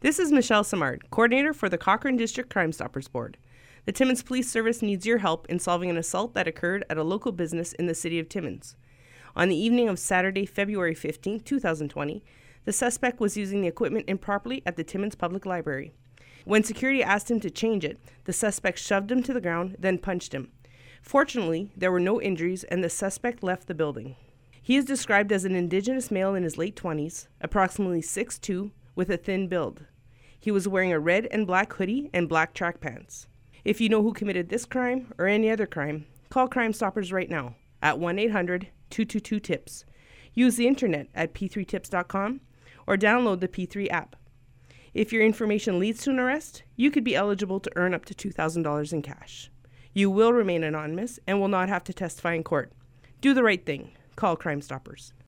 This is Michelle Samard, coordinator for the Cochrane District Crime Stoppers Board. The Timmins Police Service needs your help in solving an assault that occurred at a local business in the city of Timmins. On the evening of Saturday, February 15, 2020, the suspect was using the equipment improperly at the Timmins Public Library. When security asked him to change it, the suspect shoved him to the ground, then punched him. Fortunately, there were no injuries and the suspect left the building. He is described as an Indigenous male in his late 20s, approximately 6'2", with a thin build. He was wearing a red and black hoodie and black track pants. If you know who committed this crime or any other crime, call Crime Stoppers right now at 1-800-222-TIPS. Use the internet at p3tips.com or download the P3 app. If your information leads to an arrest, you could be eligible to earn up to $2,000 in cash. You will remain anonymous and will not have to testify in court. Do the right thing. Call Crime Stoppers.